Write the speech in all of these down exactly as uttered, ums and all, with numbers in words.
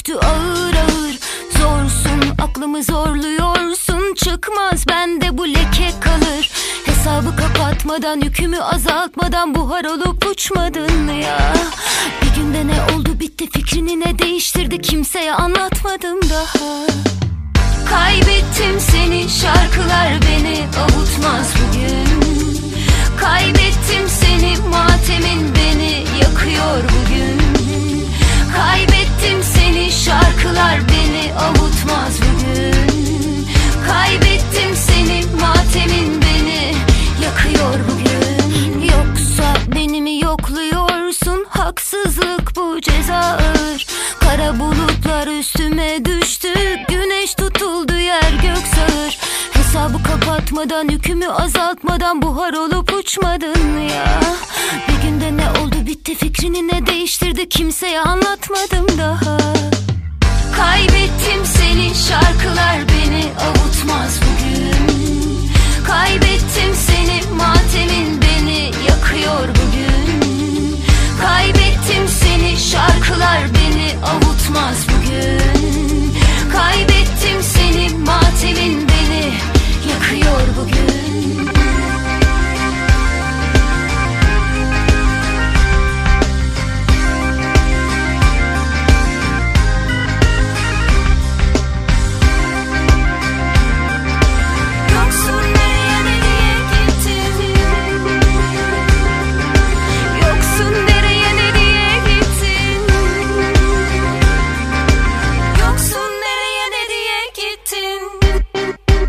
düştü ağır ağır. Zorsun, aklımı zorluyorsun, çıkmaz bende bu leke kalır. Hesabı kapatmadan, yükümü azaltmadan buhar olup uçmadın mı ya? Bir günde ne oldu bitti, fikrini ne değiştirdi, kimseye anlatmadım daha. Kaybettim seni, şarkılar beni avutmaz bugün. Kaybettim seni, matemin beni yakıyor bugün. Kaybettim seni, şarkılar beni avutmaz bugün. Kaybettim seni, matemin beni yakıyor bugün. Yoksa beni mi yokluyorsun, haksızlık bu, ceza ağır. Kara bulutlar üstüme düştü, güneş tutuldu, yer gök sağır. Hesabı kapatmadan, yükümü azaltmadan buhar olup uçmadın mı ya? Bir günde ne oldu bitti, fikrini ne değiştirdi, kimseye anlatmadım daha. Kaybettim seni, şarkılar beni avutmaz bugün. Kaybettim seni, matemin beni yakıyor bugün. Kaybettim seni, şarkılar beni avutmaz bugün. Kaybettim seni, matemin beni yakıyor bugün.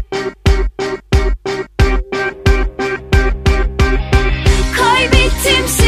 Kaybettim